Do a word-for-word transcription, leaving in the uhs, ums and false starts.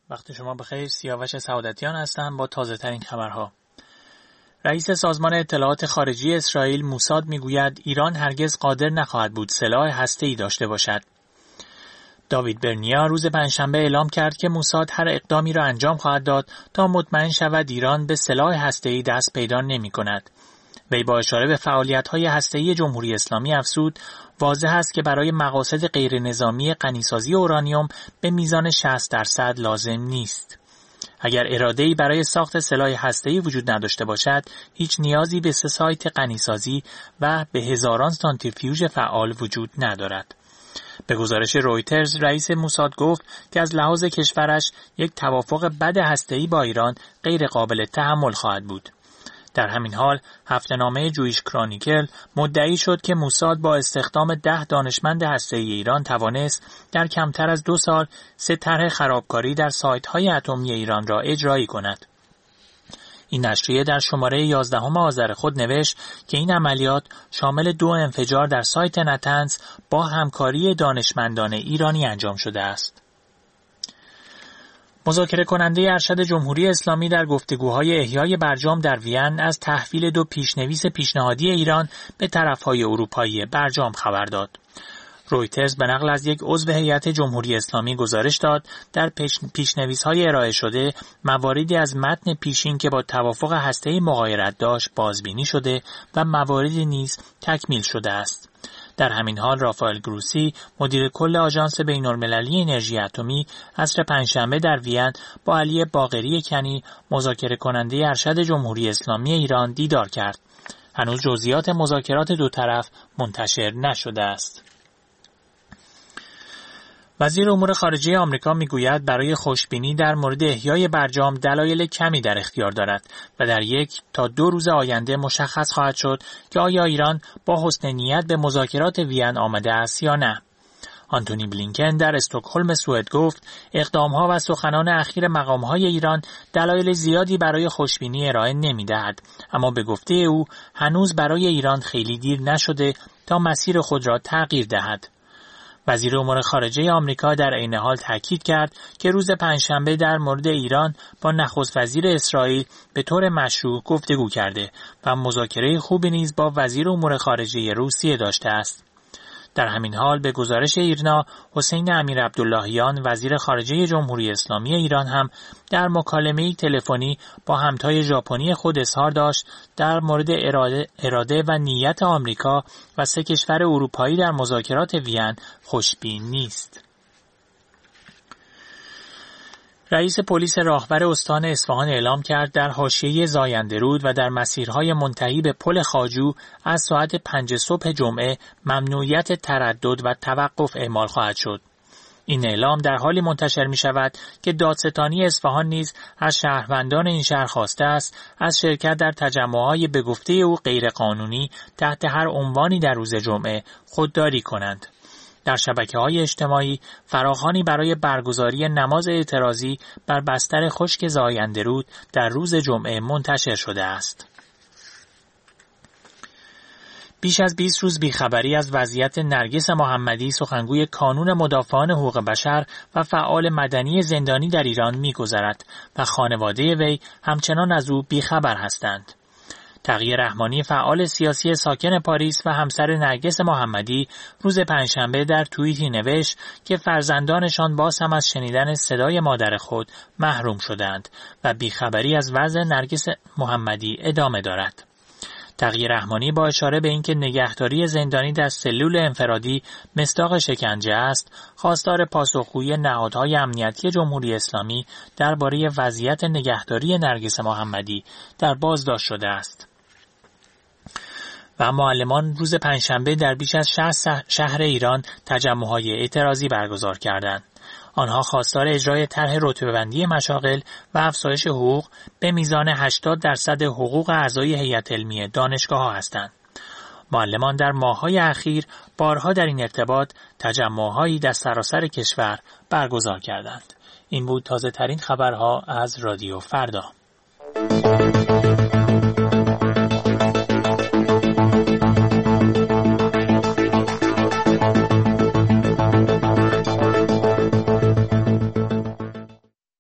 وقت شما بخیر. سیاوش سعادتیان هستم با تازه ترین خبرها. رئیس سازمان اطلاعات خارجی اسرائیل موساد میگوید ایران هرگز قادر نخواهد بود سلاح هسته‌ای داشته باشد. داوید برنیا روز پنجشنبه اعلام کرد که موساد هر اقدامی را انجام خواهد داد تا مطمئن شود ایران به سلاح هسته‌ای دست پیدا نمی‌کند. وی با اشاره به فعالیت‌های هسته‌ای جمهوری اسلامی افزود واضح است که برای مقاصد غیر نظامی غنیسازی اورانیوم به میزان شصت درصد لازم نیست. اگر اراده‌ای برای ساخت سلاح هسته‌ای وجود نداشته باشد، هیچ نیازی به سه سایت غنیسازی و به هزاران سانتریفیوژ فعال وجود ندارد. به گزارش رویترز، رئیس موساد گفت که از لحاظ کشورش یک توافق بد هسته‌ای با ایران غیر قابل تحمل خواهد بود. در همین حال هفته‌نامه جویش کرونیکل مدعی شد که موساد با استخدام ده دانشمند هسته‌ای ایران توانست در کمتر از دو سال سه طرح خرابکاری در سایت‌های اتمی ایران را اجرایی کند. این نشریه در شماره یازدهم آذر خود نوشت که این عملیات شامل دو انفجار در سایت نتنز با همکاری دانشمندان ایرانی انجام شده است. مذاکره کننده ارشد جمهوری اسلامی در گفتگوهای احیای برجام در وین از تحویل دو پیشنویس پیشنهادی ایران به طرفهای اروپایی برجام خبر داد. رویترز به نقل از یک عضو هیئت جمهوری اسلامی گزارش داد در پیشنویس‌های ارائه شده مواردی از متن پیشین که با توافق هسته‌ای مغایرت داشت بازبینی شده و مواردی نیز تکمیل شده است. در همین حال رافائل گروسی، مدیر کل آژانس بین‌المللی انرژی اتمی، عصر پنجشنبه در وین با علی باقری کنی، مذاکره کننده ارشد جمهوری اسلامی ایران دیدار کرد. هنوز جزئیات مذاکرات دو طرف منتشر نشده است. وزیر امور خارجه آمریکا میگوید برای خوشبینی در مورد احیای برجام دلایل کمی در اختیار دارد و در یک تا دو روز آینده مشخص خواهد شد که آیا ایران با حسن نیت به مذاکرات وین آمده است یا نه. آنتونی بلینکن در استکهلم سوئد گفت اقدامها و سخنان اخیر مقامهای ایران دلایل زیادی برای خوشبینی ارائه نمی‌دهد، اما به گفته او هنوز برای ایران خیلی دیر نشده تا مسیر خود را تغییر دهد. وزیر امور خارجه آمریکا در عین حال تاکید کرد که روز پنجشنبه در مورد ایران با نخست وزیر اسرائیل به طور مشروع گفتگو کرده و مذاکره خوبی نیز با وزیر امور خارجه روسیه داشته است. در همین حال به گزارش ایرنا، حسین امیر عبداللهیان وزیر خارجه جمهوری اسلامی ایران هم در مکالمه‌ای تلفنی با همتای ژاپنی خود اظهار داشت در مورد اراده, اراده و نیت آمریکا و سه کشور اروپایی در مذاکرات وین خوشبین نیست. رئیس پلیس راهور استان اصفهان اعلام کرد در حاشیه زاینده‌رود و در مسیرهای منتهی به پل خواجو از ساعت پنج صبح جمعه ممنوعیت تردد و توقف اعمال خواهد شد. این اعلام در حالی منتشر می شود که دادستانی اصفهان نیز از شهروندان این شهر خواسته است از شرکت در تجمع‌های به گفته او غیرقانونی تحت هر عنوانی در روز جمعه خودداری کنند. در شبکه‌های اجتماعی فراخوانی برای برگزاری نماز اعتراضی بر بستر خشک زاینده‌رود در روز جمعه منتشر شده است. بیش از بیست روز بیخبری از وضعیت نرگس محمدی، سخنگوی کانون مدافعان حقوق بشر و فعال مدنی زندانی در ایران می‌گذرد و خانواده وی همچنان از او بیخبر هستند. تقی رحمانی فعال سیاسی ساکن پاریس و همسر نرگس محمدی روز پنجشنبه در توییتی نوشت که فرزندانشان باز هم از شنیدن صدای مادر خود محروم شدند و بیخبری از وضع نرگس محمدی ادامه دارد. تقی رحمانی با اشاره به اینکه نگهداری زندانی در سلول انفرادی مصداق شکنجه است، خواستار پاسخگویی نهادهای امنیتی جمهوری اسلامی درباره وضعیت نگهداری نرگس محمدی در بازداشت شده است. و معلمان روز پنجشنبه در بیش از شصت شهر ایران تجمع‌های اعتراضی برگزار کردند. آنها خواستار اجرای طرح رتبه‌بندی مشاغل و افزایش حقوق به میزان هشتاد درصد حقوق اعضای هیئت علمی دانشگاه‌ها هستند. معلمان در ماه‌های اخیر بارها در این ارتباط تجمع‌هایی در سراسر کشور برگزار کردند. این بود تازه ترین خبرها از رادیو فردا.